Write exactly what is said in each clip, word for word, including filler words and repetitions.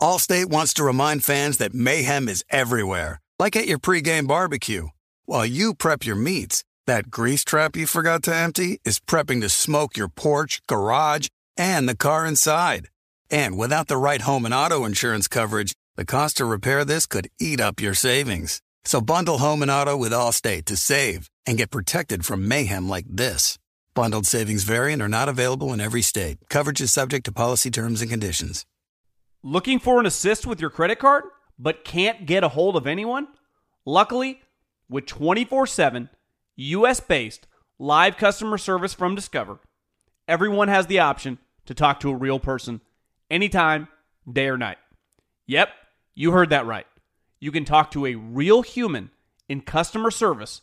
Allstate wants to remind fans that mayhem is everywhere, like at your pregame barbecue. While you prep your meats, that grease trap you forgot to empty is prepping to smoke your porch, garage, and the car inside. And without the right home and auto insurance coverage, the cost to repair this could eat up your savings. So bundle home and auto with Allstate to save and get protected from mayhem like this. Bundled savings vary and are not available in every state. Coverage is subject to policy terms and conditions. Looking for an assist with your credit card, but can't get a hold of anyone? Luckily, with twenty-four seven, U S-based live customer service from Discover, everyone has the option to talk to a real person anytime, day or night. Yep, you heard that right. You can talk to a real human in customer service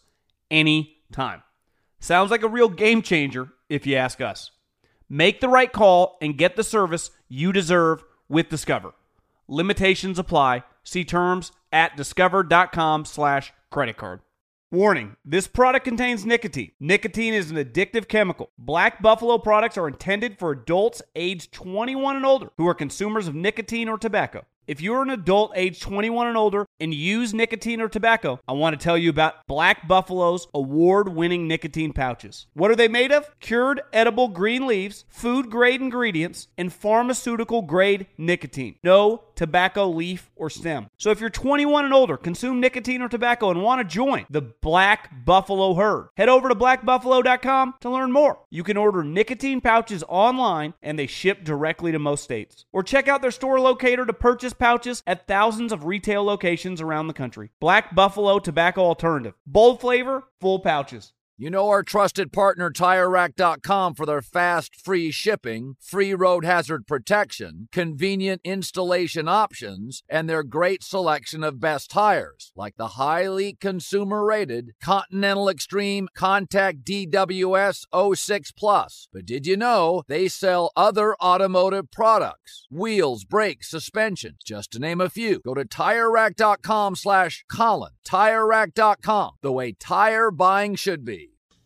anytime. Sounds like a real game changer if you ask us. Make the right call and get the service you deserve with Discover. Limitations apply. See terms at discover.com slash credit card. Warning, this product contains nicotine. Nicotine is an addictive chemical. Black Buffalo products are intended for adults aged twenty-one and older who are consumers of nicotine or tobacco. If you're an adult age twenty-one and older and use nicotine or tobacco, I want to tell you about Black Buffalo's award-winning nicotine pouches. What are they made of? Cured edible green leaves, food-grade ingredients, and pharmaceutical-grade nicotine. No tobacco leaf or stem. So if you're twenty-one and older, consume nicotine or tobacco, and want to join the Black Buffalo herd, head over to black buffalo dot com to learn more. You can order nicotine pouches online, and they ship directly to most states. Or check out their store locator to purchase pouches at thousands of retail locations around the country. Black Buffalo Tobacco Alternative. Bold flavor, full pouches. You know our trusted partner Tire Rack dot com for their fast, free shipping, free road hazard protection, convenient installation options, and their great selection of best tires, like the highly consumer-rated Continental Extreme Contact D W S oh six Plus. But did you know they sell other automotive products? Wheels, brakes, suspension, just to name a few. Go to Tire Rack dot com slash Colin. Tire Rack dot com, the way tire buying should be.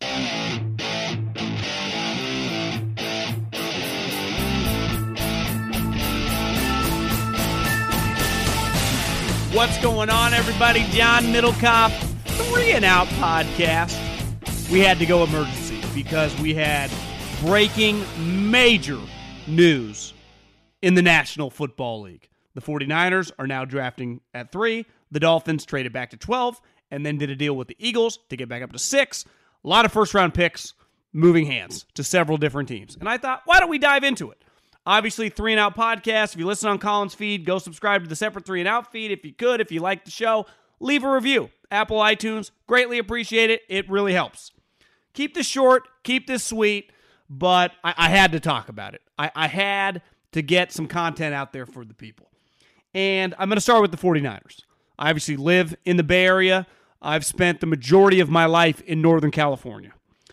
What's going on, everybody? John Middlecoff, Three and Out podcast. We had to go emergency because we had breaking major news in the National Football League. The 49ers are now drafting at three. The Dolphins traded back to twelve and then did a deal with the Eagles to get back up to six. A lot of first-round picks moving hands to several different teams. And I thought, why don't we dive into it? Obviously, Three and Out podcast. If you listen on Colin's feed, go subscribe to the separate Three and Out feed. If you could, if you like the show, leave a review. Apple iTunes, greatly appreciate it. It really helps. Keep this short, keep this sweet, but I, I had to talk about it. I, I had to get some content out there for the people. And I'm going to start with the 49ers. I obviously live in the Bay Area. I've spent the majority of my life in Northern California.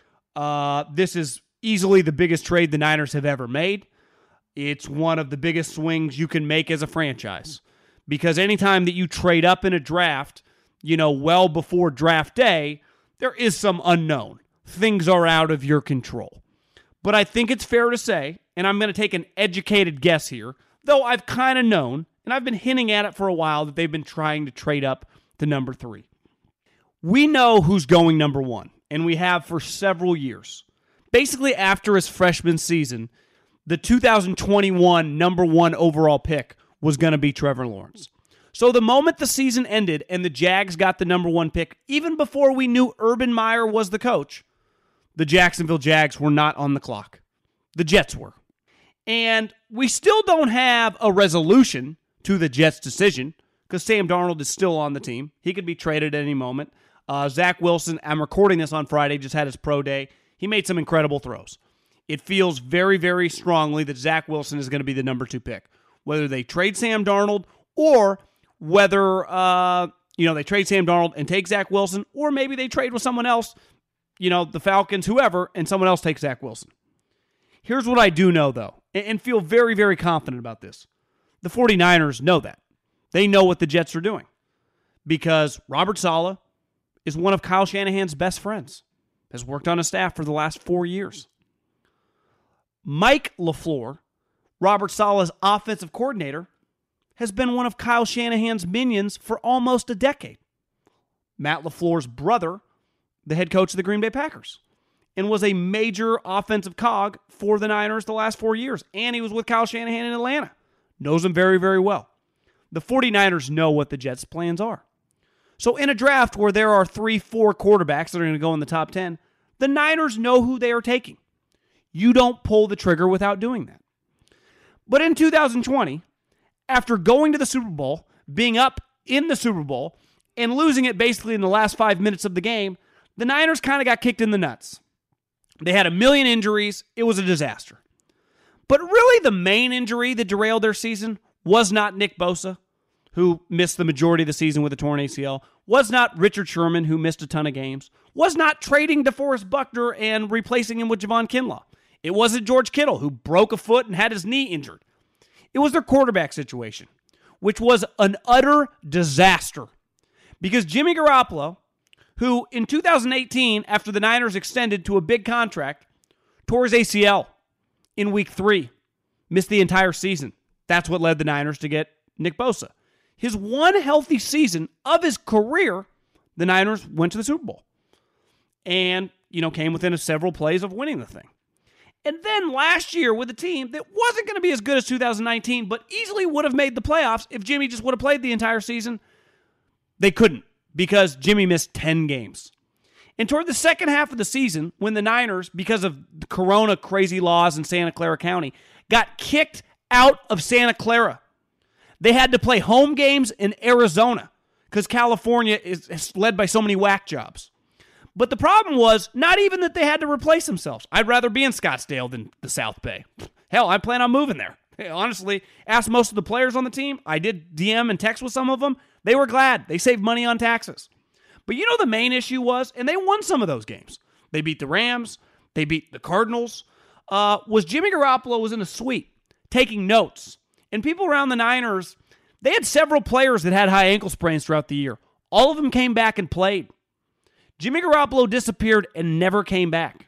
Uh, this is easily the biggest trade the Niners have ever made. It's one of the biggest swings you can make as a franchise. Because anytime that you trade up in a draft, you know, well before draft day, there is some unknown. Things are out of your control. But I think it's fair to say, and I'm going to take an educated guess here, though I've kind of known, and I've been hinting at it for a while, that they've been trying to trade up to number three. We know who's going number one, and we have for several years. Basically, after his freshman season, the two thousand twenty-one number one overall pick was going to be Trevor Lawrence. So the moment the season ended and the Jags got the number one pick, even before we knew Urban Meyer was the coach, the Jacksonville Jags were not on the clock. The Jets were. And we still don't have a resolution to the Jets' decision because Sam Darnold is still on the team. He could be traded at any moment. Uh, Zach Wilson, I'm recording this on Friday, just had his pro day. He made some incredible throws. It feels very, very strongly that Zach Wilson is going to be the number two pick. Whether they trade Sam Darnold or whether uh, you know they trade Sam Darnold and take Zach Wilson, or maybe they trade with someone else, you know, the Falcons, whoever, and someone else takes Zach Wilson. Here's what I do know, though, and feel very, very confident about this. The 49ers know that. They know what the Jets are doing because Robert Saleh is one of Kyle Shanahan's best friends, has worked on his staff for the last four years. Mike LaFleur, Robert Saleh's offensive coordinator, has been one of Kyle Shanahan's minions for almost a decade. Matt LaFleur's brother, the head coach of the Green Bay Packers, and was a major offensive cog for the Niners the last four years. And he was with Kyle Shanahan in Atlanta. Knows him very, very well. The 49ers know what the Jets' plans are. So in a draft where there are three, four quarterbacks that are going to go in the top ten, the Niners know who they are taking. You don't pull the trigger without doing that. But in two thousand twenty, after going to the Super Bowl, being up in the Super Bowl, and losing it basically in the last five minutes of the game, the Niners kind of got kicked in the nuts. They had a million injuries. It was a disaster. But really the main injury that derailed their season was not Nick Bosa, who missed the majority of the season with a torn A C L, was not Richard Sherman, who missed a ton of games, was not trading DeForest Buckner and replacing him with Javon Kinlaw. It wasn't George Kittle, who broke a foot and had his knee injured. It was their quarterback situation, which was an utter disaster. Because Jimmy Garoppolo, who in two thousand eighteen, after the Niners extended to a big contract, tore his A C L in week three, missed the entire season. That's what led the Niners to get Nick Bosa. His one healthy season of his career, the Niners went to the Super Bowl. And, you know, came within a several plays of winning the thing. And then last year with a team that wasn't going to be as good as two thousand nineteen, but easily would have made the playoffs if Jimmy just would have played the entire season, they couldn't because Jimmy missed ten games. And toward the second half of the season, when the Niners, because of the Corona crazy laws in Santa Clara County, got kicked out of Santa Clara, they had to play home games in Arizona because California is, is led by so many whack jobs. But the problem was not even that they had to replace themselves. I'd rather be in Scottsdale than the South Bay. Hell, I plan on moving there. Honestly, asked most of the players on the team. I did D M and text with some of them. They were glad. They saved money on taxes. But you know the main issue was, and they won some of those games. They beat the Rams. They beat the Cardinals. Uh, was Jimmy Garoppolo was in a suite taking notes. And people around the Niners, they had several players that had high ankle sprains throughout the year. All of them came back and played. Jimmy Garoppolo disappeared and never came back.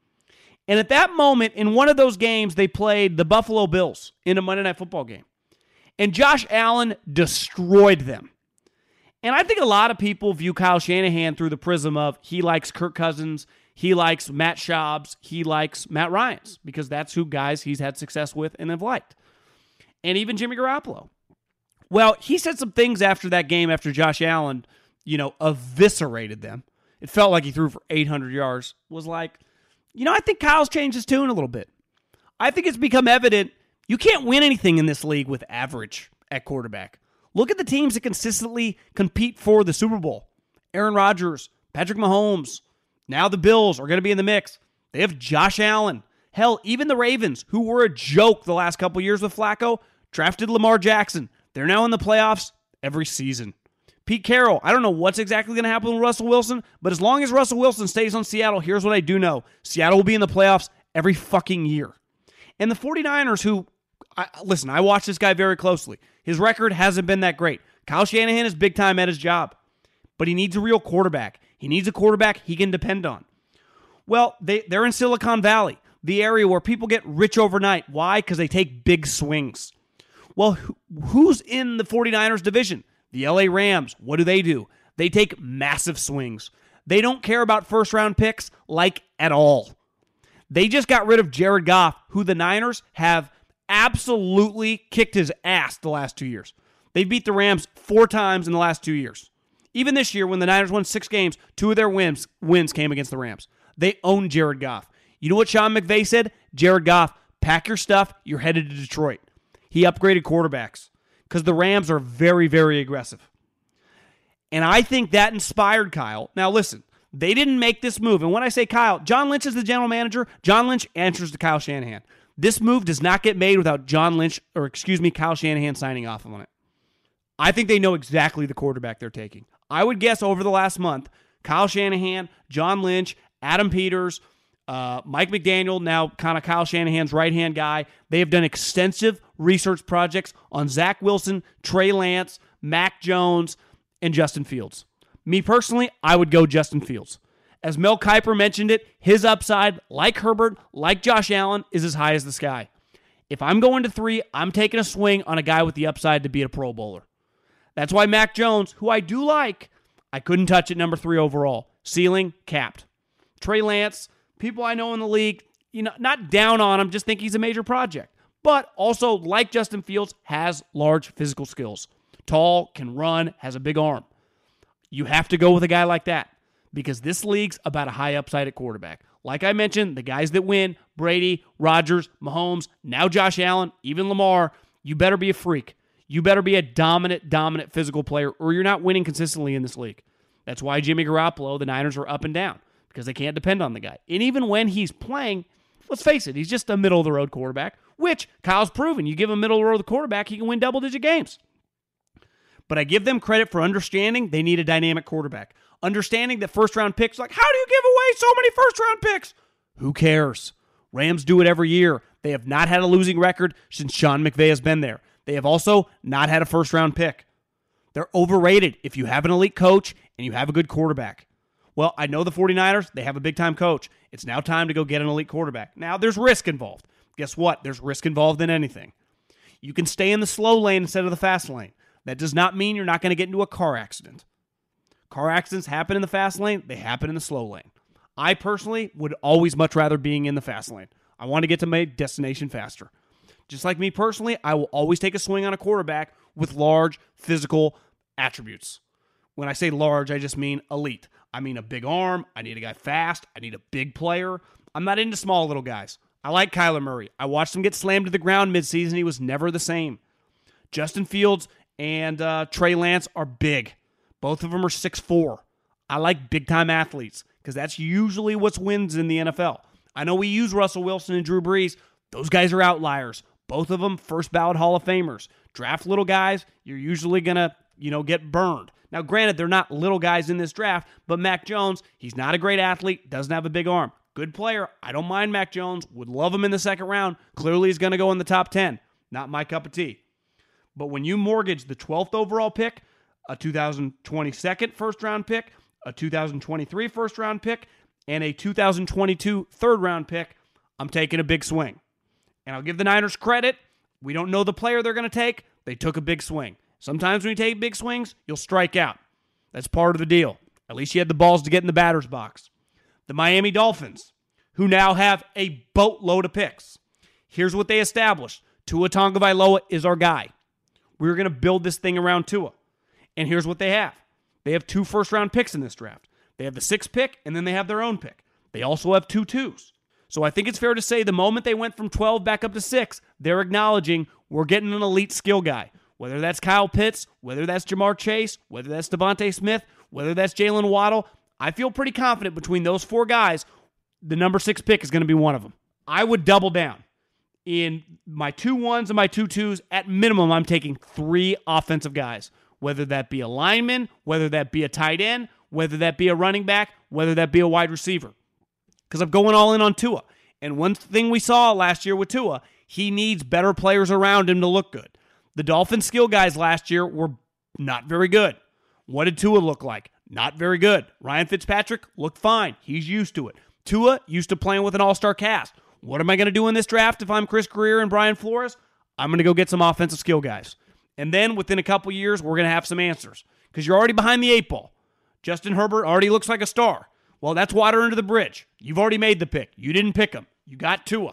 And at that moment, in one of those games, they played the Buffalo Bills in a Monday Night Football game. And Josh Allen destroyed them. And I think a lot of people view Kyle Shanahan through the prism of he likes Kirk Cousins, he likes Matt Schaub's, he likes Matt Ryan's, because that's who guys he's had success with and have liked. And even Jimmy Garoppolo. Well, he said some things after that game after Josh Allen, you know, eviscerated them. It felt like he threw for eight hundred yards. Was like, you know, I think Kyle's changed his tune a little bit. I think it's become evident you can't win anything in this league with average at quarterback. Look at the teams that consistently compete for the Super Bowl. Aaron Rodgers, Patrick Mahomes. Now the Bills are going to be in the mix. They have Josh Allen. Hell, even the Ravens, who were a joke the last couple years with Flacco, drafted Lamar Jackson. They're now in the playoffs every season. Pete Carroll, I don't know what's exactly going to happen with Russell Wilson, but as long as Russell Wilson stays on Seattle, here's what I do know. Seattle will be in the playoffs every fucking year. And the 49ers, who, I, listen, I watch this guy very closely. His record hasn't been that great. Kyle Shanahan is big time at his job, but he needs a real quarterback. He needs a quarterback he can depend on. Well, they, they're in Silicon Valley, the area where people get rich overnight. Why? Because they take big swings. Well, who, who's in the 49ers division? The L A Rams. What do they do? They take massive swings. They don't care about first-round picks, like, at all. They just got rid of Jared Goff, who the Niners have absolutely kicked his ass the last two years. They beat the Rams four times in the last two years. Even this year, when the Niners won six games, two of their wins, wins came against the Rams. They own Jared Goff. You know what Sean McVay said? Jared Goff, pack your stuff. You're headed to Detroit. He upgraded quarterbacks because the Rams are very, very aggressive. And I think that inspired Kyle. Now, listen, they didn't make this move. And when I say Kyle, John Lynch is the general manager. John Lynch answers to Kyle Shanahan. This move does not get made without John Lynch, or excuse me, Kyle Shanahan signing off on it. I think they know exactly the quarterback they're taking. I would guess over the last month, Kyle Shanahan, John Lynch, Adam Peters, uh, Mike McDaniel, now kind of Kyle Shanahan's right-hand guy, they have done extensive research projects on Zach Wilson, Trey Lance, Mac Jones, and Justin Fields. Me personally, I would go Justin Fields. As Mel Kiper mentioned it, his upside, like Herbert, like Josh Allen, is as high as the sky. If I'm going to three, I'm taking a swing on a guy with the upside to be a Pro Bowler. That's why Mac Jones, who I do like, I couldn't touch at number three overall. Ceiling, capped. Trey Lance, people I know in the league, you know, not down on him, just think he's a major project. But also, like Justin Fields, has large physical skills. Tall, can run, has a big arm. You have to go with a guy like that because this league's about a high upside at quarterback. Like I mentioned, the guys that win, Brady, Rodgers, Mahomes, now Josh Allen, even Lamar, you better be a freak. You better be a dominant, dominant physical player or you're not winning consistently in this league. That's why Jimmy Garoppolo, the Niners are up and down because they can't depend on the guy. And even when he's playing, let's face it, he's just a middle-of-the-road quarterback, which Kyle's proven. You give him a middle-of-the-road quarterback, he can win double-digit games. But I give them credit for understanding they need a dynamic quarterback. Understanding that first-round picks, like, how do you give away so many first-round picks? Who cares? Rams do it every year. They have not had a losing record since Sean McVay has been there. They have also not had a first-round pick. They're overrated if you have an elite coach and you have a good quarterback. Well, I know the 49ers, they have a big-time coach. It's now time to go get an elite quarterback. Now, there's risk involved. Guess what? There's risk involved in anything. You can stay in the slow lane instead of the fast lane. That does not mean you're not going to get into a car accident. Car accidents happen in the fast lane. They happen in the slow lane. I personally would always much rather being in the fast lane. I want to get to my destination faster. Just like me personally, I will always take a swing on a quarterback with large physical attributes. When I say large, I just mean elite. I mean a big arm. I need a guy fast. I need a big player. I'm not into small little guys. I like Kyler Murray. I watched him get slammed to the ground midseason. He was never the same. Justin Fields and uh, Trey Lance are big. Both of them are six foot four. I like big-time athletes because that's usually what wins in the N F L. I know we use Russell Wilson and Drew Brees. Those guys are outliers. Both of them first ballot Hall of Famers. Draft little guys, you're usually going to, you know, get burned. Now, granted, they're not little guys in this draft, but Mac Jones, he's not a great athlete, doesn't have a big arm. Good player. I don't mind Mac Jones. Would love him in the second round. Clearly, he's going to go in the top ten. Not my cup of tea. But when you mortgage the twelfth overall pick, a two thousand twenty-second first-round pick, a two thousand twenty-three first-round pick, and a two thousand twenty-two third-round pick, I'm taking a big swing. And I'll give the Niners credit. We don't know the player they're going to take. They took a big swing. Sometimes when you take big swings, you'll strike out. That's part of the deal. At least you had the balls to get in the batter's box. The Miami Dolphins, who now have a boatload of picks. Here's what they established. Tua Tagovailoa is our guy. We're going to build this thing around Tua. And here's what they have. They have two first-round picks in this draft. They have the sixth pick, and then they have their own pick. They also have two twos. So I think it's fair to say the moment they went from twelve back up to six, they're acknowledging we're getting an elite skill guy. Whether that's Kyle Pitts, whether that's Jamar Chase, whether that's Devontae Smith, whether that's Jalen Waddle, I feel pretty confident between those four guys, the number six pick is going to be one of them. I would double down. In my two ones and my two twos, at minimum, I'm taking three offensive guys. Whether that be a lineman, whether that be a tight end, whether that be a running back, whether that be a wide receiver. Because I'm going all in on Tua. And one thing we saw last year with Tua, he needs better players around him to look good. The Dolphins skill guys last year were not very good. What did Tua look like? Not very good. Ryan Fitzpatrick looked fine. He's used to it. Tua used to playing with an all-star cast. What am I going to do in this draft if I'm Chris Greer and Brian Flores? I'm going to go get some offensive skill guys. And then within a couple years, we're going to have some answers. Because you're already behind the eight ball. Justin Herbert already looks like a star. Well, that's water under the bridge. You've already made the pick. You didn't pick him. You got Tua.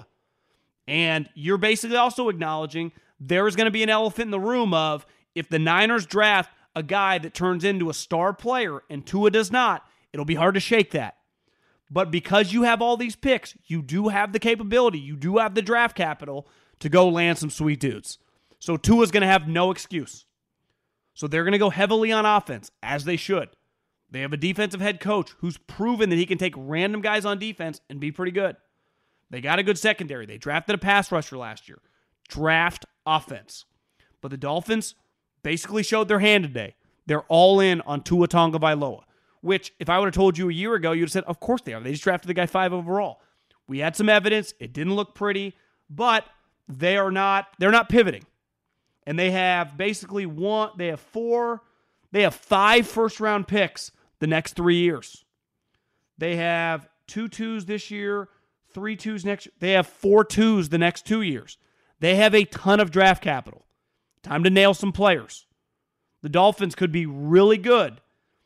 And you're basically also acknowledging there is going to be an elephant in the room of if the Niners draft a guy that turns into a star player and Tua does not, it'll be hard to shake that. But because you have all these picks, you do have the capability, you do have the draft capital to go land some sweet dudes. So Tua's going to have no excuse. So they're going to go heavily on offense, as they should. They have a defensive head coach who's proven that he can take random guys on defense and be pretty good. They got a good secondary. They drafted a pass rusher last year. Draft offense. But the Dolphins basically showed their hand today. They're all in on Tua Tagovailoa, which if I would have told you a year ago, you'd have said, of course they are. They just drafted the guy five overall. We had some evidence. It didn't look pretty, but they are not, they're not pivoting. And they have basically one, they have four, they have five first-round picks the next three years. They have two twos this year, three twos next year. They have four twos the next two years. They have a ton of draft capital. Time to nail some players. The Dolphins could be really good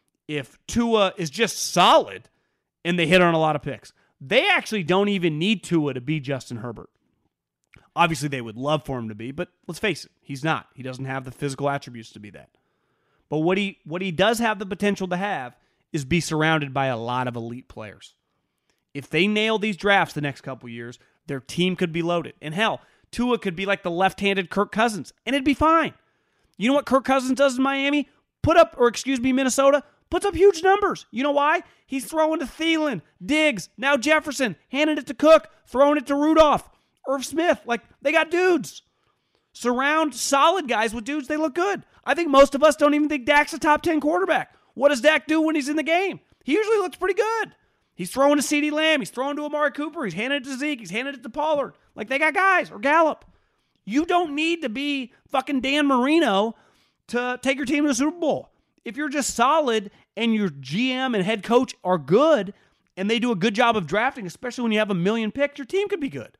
if Tua is just solid and they hit on a lot of picks. They actually don't even need Tua to be Justin Herbert. Obviously, they would love for him to be, but let's face it, he's not. He doesn't have the physical attributes to be that. But what he what he does have the potential to have is be surrounded by a lot of elite players. If they nail these drafts the next couple years, their team could be loaded. And hell, Tua could be like the left-handed Kirk Cousins, and it'd be fine. You know what Kirk Cousins does in Miami? Put up, or excuse me, Minnesota, puts up huge numbers. You know why? He's throwing to Thielen, Diggs, now Jefferson, handing it to Cook, throwing it to Rudolph, Irv Smith. Like, they got dudes. Surround solid guys with dudes, they look good. I think most of us don't even think Dak's a top ten quarterback. What does Dak do when he's in the game? He usually looks pretty good. He's throwing to CeeDee Lamb. He's throwing to Amari Cooper. He's handing it to Zeke. He's handing it to Pollard. Like, they got guys. Or Gallup. You don't need to be fucking Dan Marino to take your team to the Super Bowl. If you're just solid and your G M and head coach are good and they do a good job of drafting, especially when you have a million picks, your team could be good.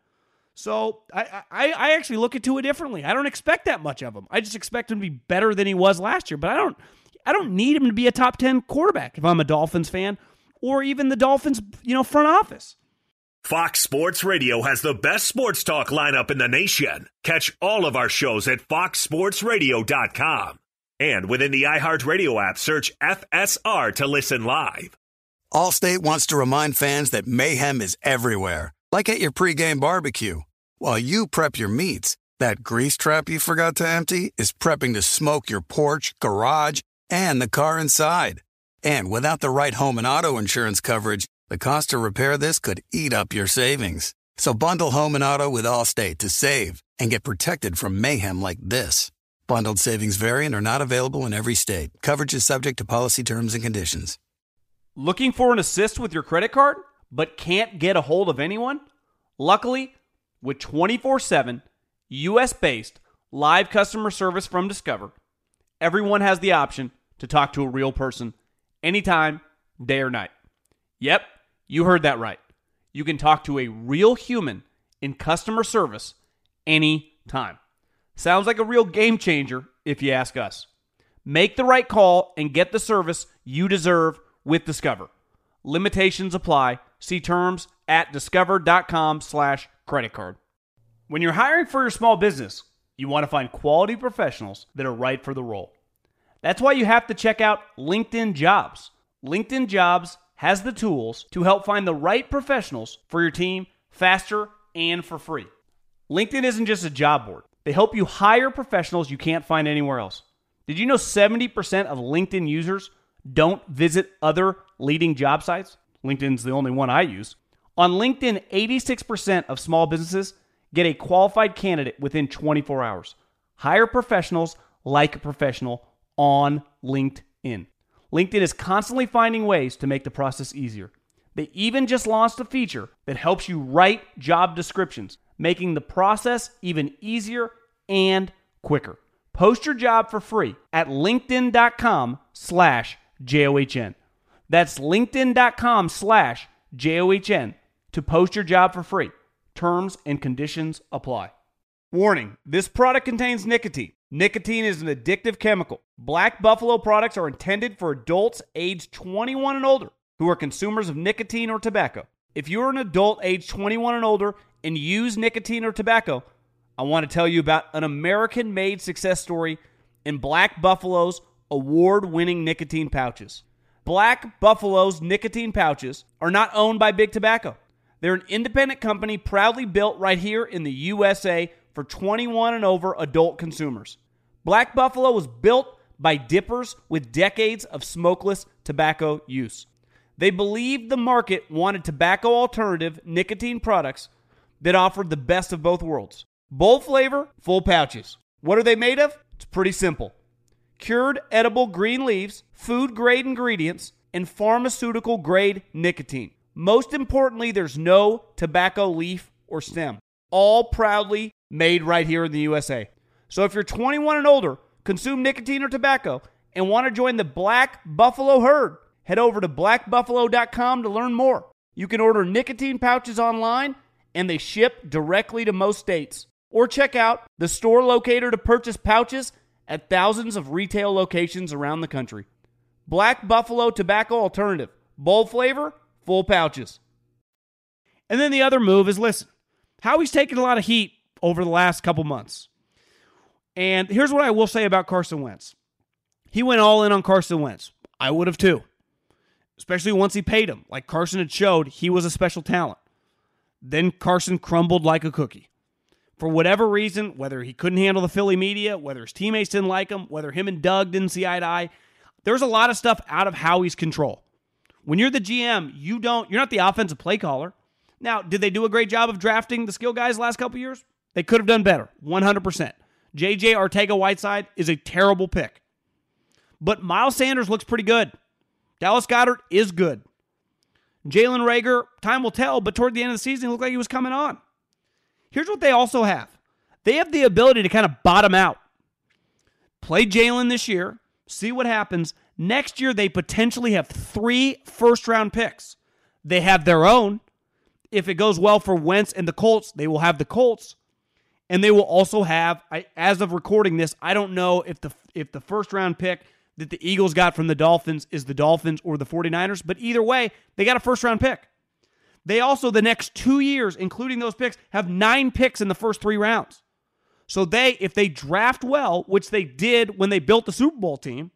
So I, I, I actually look at Tua differently. I don't expect that much of him. I just expect him to be better than he was last year. But I don't I don't need him to be a top ten quarterback if I'm a Dolphins fan or even the Dolphins, you know, front office. Fox Sports Radio has the best sports talk lineup in the nation. Catch all of our shows at fox sports radio dot com. And within the iHeartRadio app, search F S R to listen live. Allstate wants to remind fans that mayhem is everywhere, like at your pregame barbecue. While you prep your meats, that grease trap you forgot to empty is prepping to smoke your porch, garage, and the car inside. And without the right home and auto insurance coverage, the cost to repair this could eat up your savings. So bundle home and auto with Allstate to save and get protected from mayhem like this. Bundled savings vary and are not available in every state. Coverage is subject to policy terms and conditions. Looking for an assist with your credit card, but can't get a hold of anyone? Luckily, with twenty-four seven, U S-based live customer service from Discover, everyone has the option to talk to a real person anytime, day or night. Yep, you heard that right. You can talk to a real human in customer service anytime. Sounds like a real game changer if you ask us. Make the right call and get the service you deserve with Discover. Limitations apply. See terms at discover.com slash credit card. When you're hiring for your small business, you want to find quality professionals that are right for the role. That's why you have to check out LinkedIn Jobs. LinkedIn Jobs has the tools to help find the right professionals for your team faster and for free. LinkedIn isn't just a job board. They help you hire professionals you can't find anywhere else. Did you know seventy percent of LinkedIn users don't visit other leading job sites? LinkedIn's the only one I use. On LinkedIn, eighty-six percent of small businesses get a qualified candidate within twenty-four hours. Hire professionals like a professional on LinkedIn. LinkedIn is constantly finding ways to make the process easier. They even just launched a feature that helps you write job descriptions, making the process even easier and quicker. Post your job for free at linkedin.com slash J-O-H-N. That's linkedin.com slash J-O-H-N to post your job for free. Terms and conditions apply. Warning, this product contains nicotine. Nicotine is an addictive chemical. Black Buffalo products are intended for adults aged twenty-one and older who are consumers of nicotine or tobacco. If you're an adult aged twenty-one and older and use nicotine or tobacco, I want to tell you about an American-made success story in Black Buffalo's award-winning nicotine pouches. Black Buffalo's nicotine pouches are not owned by Big Tobacco. They're an independent company proudly built right here in the U S A for twenty-one and over adult consumers. Black Buffalo was built by dippers with decades of smokeless tobacco use. They believed the market wanted tobacco alternative nicotine products that offered the best of both worlds. Bold flavor, full pouches. What are they made of? It's pretty simple. Cured edible green leaves, food-grade ingredients, and pharmaceutical-grade nicotine. Most importantly, there's no tobacco leaf or stem. All proudly made right here in the U S A. So if you're twenty-one and older, consume nicotine or tobacco, and want to join the Black Buffalo herd, head over to black buffalo dot com to learn more. You can order nicotine pouches online, and they ship directly to most states. Or check out the store locator to purchase pouches at thousands of retail locations around the country. Black Buffalo Tobacco Alternative. Bold flavor, full pouches. And then the other move is, listen, Howie's taken a lot of heat over the last couple months. And here's what I will say about Carson Wentz. He went all in on Carson Wentz. I would have too. Especially once he paid him. Like Carson had showed, he was a special talent. Then Carson crumbled like a cookie. For whatever reason, whether he couldn't handle the Philly media, whether his teammates didn't like him, whether him and Doug didn't see eye to eye, there's a lot of stuff out of Howie's control. When you're the G M, you don't, you're not the offensive play caller. Now, did they do a great job of drafting the skill guys the last couple years? They could have done better, one hundred percent. J J Arcega-Whiteside is a terrible pick. But Miles Sanders looks pretty good. Dallas Goedert is good. Jalen Reagor, time will tell, but toward the end of the season, it looked like he was coming on. Here's what they also have. They have the ability to kind of bottom out. Play Jalen this year, see what happens. Next year, they potentially have three first-round picks. They have their own. If it goes well for Wentz and the Colts, they will have the Colts. And they will also have, I, as of recording this, I don't know if the if the first-round pick that the Eagles got from the Dolphins is the Dolphins or the 49ers, but either way, they got a first-round pick. They also, the next two years, including those picks, have nine picks in the first three rounds. So they, if they draft well, which they did when they built the Super Bowl team,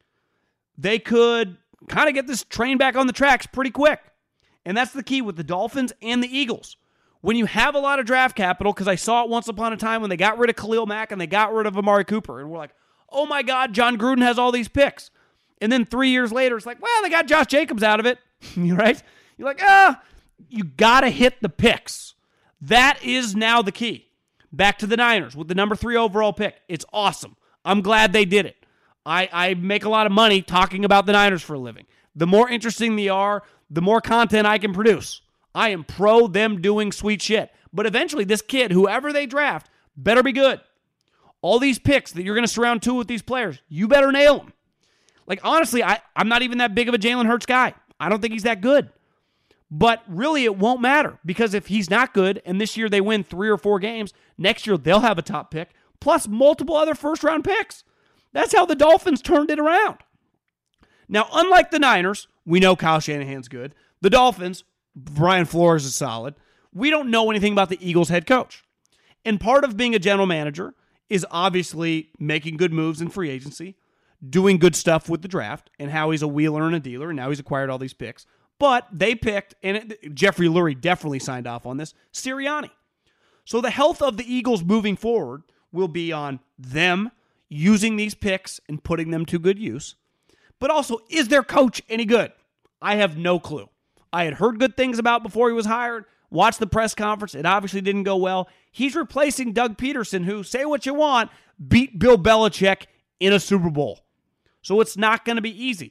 they could kind of get this train back on the tracks pretty quick. And that's the key with the Dolphins and the Eagles. When you have a lot of draft capital, because I saw it once upon a time when they got rid of Khalil Mack and they got rid of Amari Cooper, and we're like, oh my God, John Gruden has all these picks. And then three years later, it's like, well, they got Josh Jacobs out of it, right? You're like, ah, you got to hit the picks. That is now the key. Back to the Niners with the number three overall pick. It's awesome. I'm glad they did it. I, I make a lot of money talking about the Niners for a living. The more interesting they are, the more content I can produce. I am pro them doing sweet shit. But eventually, this kid, whoever they draft, better be good. All these picks that you're going to surround two with these players, you better nail them. Like, honestly, I, I'm not even that big of a Jalen Hurts guy. I don't think he's that good. But really, it won't matter because if he's not good and this year they win three or four games, next year they'll have a top pick plus multiple other first-round picks. That's how the Dolphins turned it around. Now, unlike the Niners, we know Kyle Shanahan's good. The Dolphins, Brian Flores is solid. We don't know anything about the Eagles head coach. And part of being a general manager is obviously making good moves in free agency, doing good stuff with the draft, and how he's a wheeler and a dealer, and now he's acquired all these picks. But they picked, and it, Jeffrey Lurie definitely signed off on this, Sirianni. So the health of the Eagles moving forward will be on them using these picks and putting them to good use. But also, is their coach any good? I have no clue. I had heard good things about before he was hired, watched the press conference. It obviously didn't go well. He's replacing Doug Peterson, who, say what you want, beat Bill Belichick in a Super Bowl. So it's not going to be easy.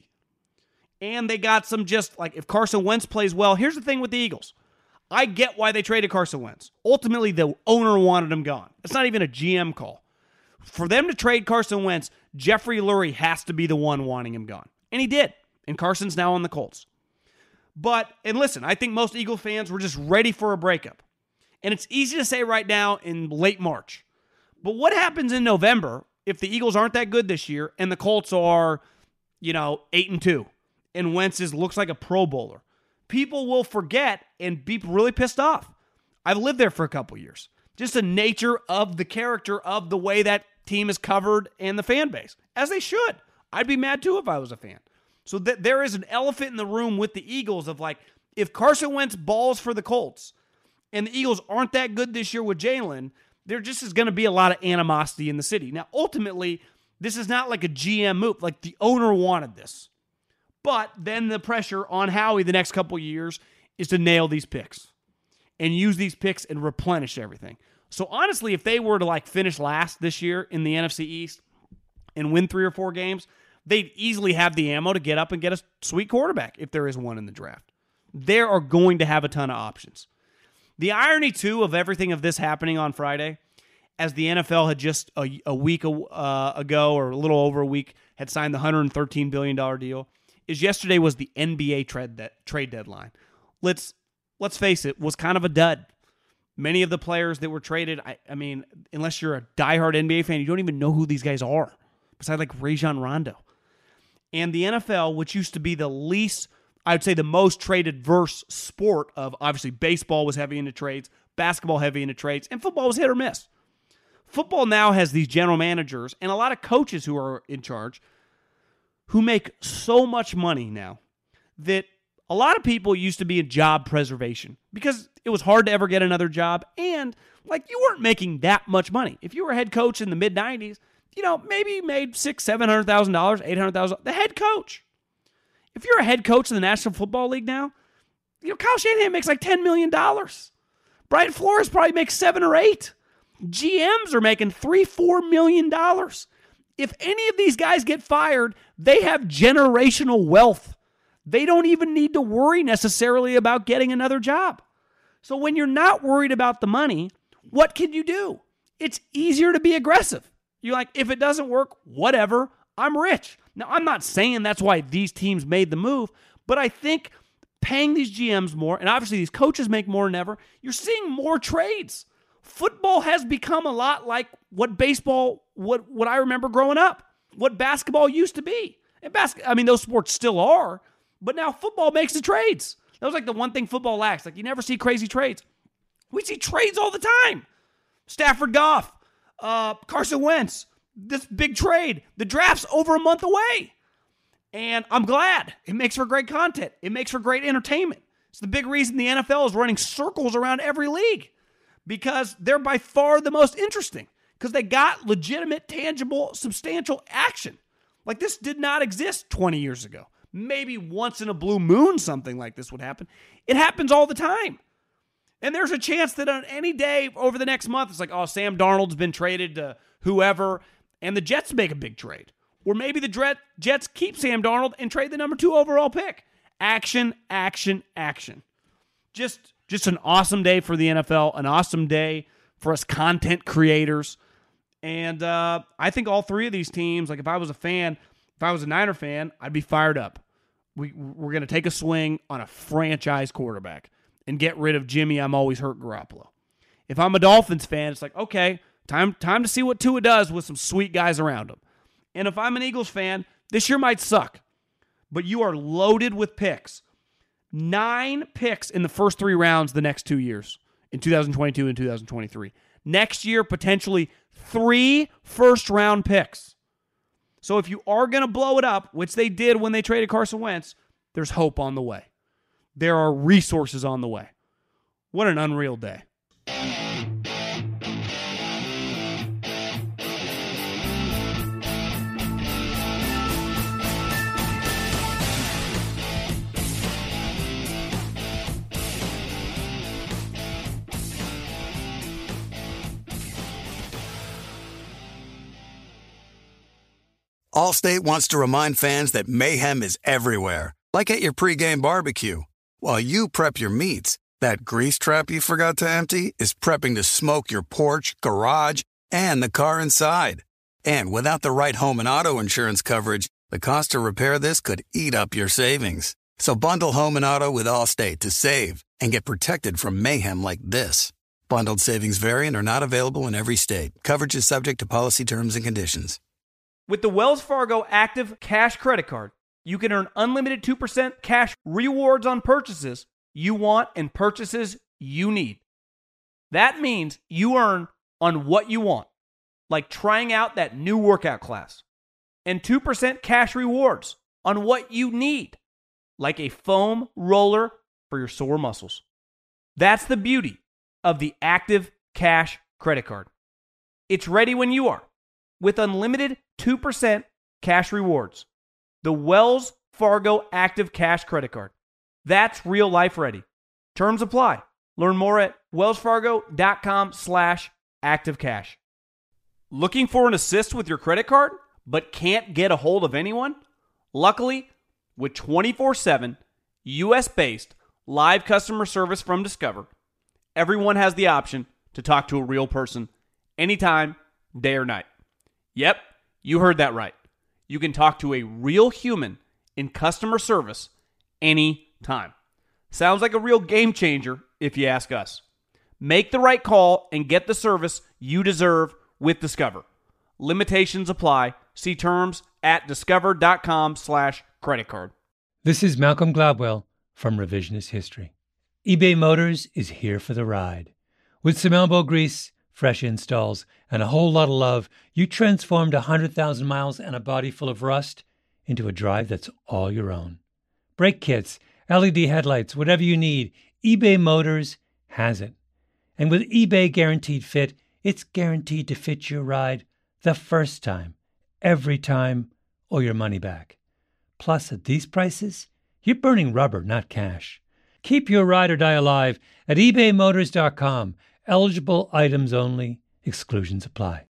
And they got some just, like, if Carson Wentz plays well, here's the thing with the Eagles. I get why they traded Carson Wentz. Ultimately, the owner wanted him gone. It's not even a G M call. For them to trade Carson Wentz, Jeffrey Lurie has to be the one wanting him gone. And he did. And Carson's now on the Colts. But, and listen, I think most Eagle fans were just ready for a breakup. And it's easy to say right now in late March. But what happens in November if the Eagles aren't that good this year and the Colts are, you know, eight and two? And Wentz is, looks like a Pro Bowler. People will forget and be really pissed off. I've lived there for a couple years. Just the nature of the character of the way that team is covered and the fan base. As they should. I'd be mad too if I was a fan. So th- there is an elephant in the room with the Eagles of like, if Carson Wentz balls for the Colts and the Eagles aren't that good this year with Jalen, there just is going to be a lot of animosity in the city. Now, ultimately, this is not like a G M move. Like the owner wanted this. But then the pressure on Howie the next couple years is to nail these picks and use these picks and replenish everything. So honestly, if they were to like finish last this year in the N F C East and win three or four games, they'd easily have the ammo to get up and get a sweet quarterback if there is one in the draft. They are going to have a ton of options. The irony, too, of everything of this happening on Friday, as the N F L had just a, a week uh, ago or a little over a week had signed the one hundred thirteen billion dollars deal, is yesterday was the N B A trade, de- trade deadline. Let's let's face it, was kind of a dud. Many of the players that were traded, I, I mean, unless you're a diehard N B A fan, you don't even know who these guys are, besides like Rajon Rondo. And the N F L, which used to be the least, I would say the most traded verse sport of, obviously baseball was heavy into trades, basketball heavy into trades, and football was hit or miss. Football now has these general managers and a lot of coaches who are in charge who make so much money now that a lot of people used to be in job preservation because it was hard to ever get another job, and like you weren't making that much money. If you were a head coach in the mid nineties, you know, maybe you made six, seven hundred thousand dollars, eight hundred thousand. The head coach. If you're a head coach in the National Football League now, you know Kyle Shanahan makes like ten million dollars. Brian Flores probably makes seven or eight. G Ms are making three, four million dollars. If any of these guys get fired, they have generational wealth. They don't even need to worry necessarily about getting another job. So when you're not worried about the money, what can you do? It's easier to be aggressive. You're like, if it doesn't work, whatever, I'm rich. Now, I'm not saying that's why these teams made the move, but I think paying these G Ms more, and obviously these coaches make more than ever, you're seeing more trades. Football has become a lot like what baseball, what, what I remember growing up, what basketball used to be. And bas- I mean, those sports still are, but now football makes the trades. That was like the one thing football lacks. Like, you never see crazy trades. We see trades all the time. Stafford Goff, uh, Carson Wentz, this big trade. The draft's over a month away. And I'm glad. It makes for great content. It makes for great entertainment. It's the big reason the N F L is running circles around every league, because they're by far the most interesting, because they got legitimate, tangible, substantial action. Like, this did not exist twenty years ago. Maybe once in a blue moon something like this would happen. It happens all the time. And there's a chance that on any day over the next month, it's like, oh, Sam Darnold's been traded to whoever, and the Jets make a big trade. Or maybe the Jets keep Sam Darnold and trade the number two overall pick. Action, action, action. Just, just an awesome day for the N F L, an awesome day for us content creators. And uh, I think all three of these teams, like if I was a fan, if I was a Niner fan, I'd be fired up. We, we're going to take a swing on a franchise quarterback and get rid of Jimmy I'm always hurt Garoppolo. If I'm a Dolphins fan, it's like, okay, time, time to see what Tua does with some sweet guys around him. And if I'm an Eagles fan, this year might suck, but you are loaded with picks. Nine picks in the first three rounds the next two years, in two thousand twenty-two and two thousand twenty-three. Next year, potentially three first-round picks. So if you are going to blow it up, which they did when they traded Carson Wentz, there's hope on the way. There are resources on the way. What an unreal day. Allstate wants to remind fans that mayhem is everywhere, like at your pregame barbecue. While you prep your meats, that grease trap you forgot to empty is prepping to smoke your porch, garage, and the car inside. And without the right home and auto insurance coverage, the cost to repair this could eat up your savings. So bundle home and auto with Allstate to save and get protected from mayhem like this. Bundled savings vary and are not available in every state. Coverage is subject to policy terms and conditions. With the Wells Fargo Active Cash Credit Card, you can earn unlimited two percent cash rewards on purchases you want and purchases you need. That means you earn on what you want, like trying out that new workout class, and two percent cash rewards on what you need, like a foam roller for your sore muscles. That's the beauty of the Active Cash Credit Card. It's ready when you are, with unlimited two percent cash rewards. The Wells Fargo Active Cash Credit Card. That's real life ready. Terms apply. Learn more at wellsfargo.com slash active cash. Looking for an assist with your credit card, but can't get a hold of anyone? Luckily, with twenty-four seven U S-based live customer service from Discover, everyone has the option to talk to a real person anytime, day or night. Yep, you heard that right. You can talk to a real human in customer service anytime. Sounds like a real game changer if you ask us. Make the right call and get the service you deserve with Discover. Limitations apply. See terms at discover.com slash credit card. This is Malcolm Gladwell from Revisionist History. eBay Motors is here for the ride. With some elbow grease, fresh installs, and a whole lot of love, you transformed one hundred thousand miles and a body full of rust into a drive that's all your own. Brake kits, L E D headlights, whatever you need, eBay Motors has it. And with eBay Guaranteed Fit, it's guaranteed to fit your ride the first time, every time, or your money back. Plus, at these prices, you're burning rubber, not cash. Keep your ride or die alive at ebay motors dot com. Eligible items only. Exclusions apply.